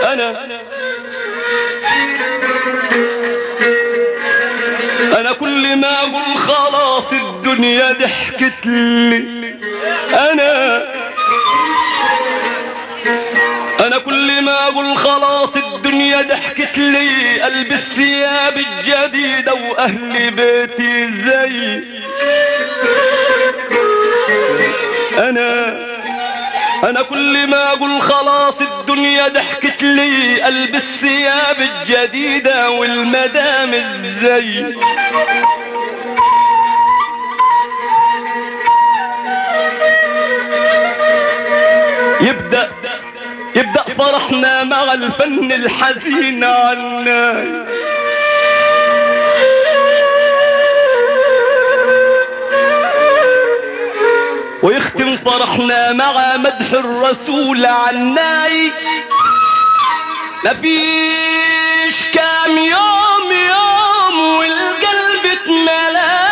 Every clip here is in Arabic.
انا كل ما اقول خلاص الدنيا ضحكت لي. انا كل ما اقول خلاص الدنيا ضحكت لي، البس ثياب الجديدة واهل بيتي زي انا كل ما اقول خلاص الدنيا ضحكت لي، البس ثياب الجديدة والمدام الزي. يبدأ فرحنا مع الفن الحزين عنا، ويختم فرحنا مع مدح الرسول عناي. مفيش كام يوم والقلب اتملأ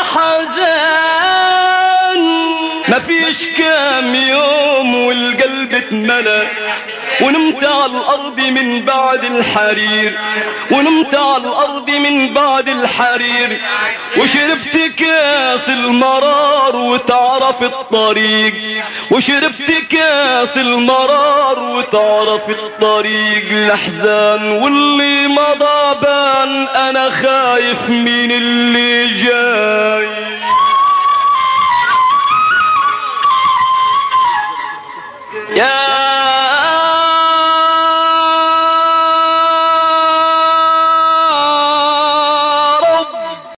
حزان، مفيش كام يوم والقلب اتملأ، ونمت على الأرض من بعد الحرير، ونمت على الأرض من بعد الحرير، وشربت كاس المرار وتعرف الطريق، وشربت كاس المرار وتعرف الطريق. الأحزان واللي مضى بان، أنا خايف من اللي جاي. يا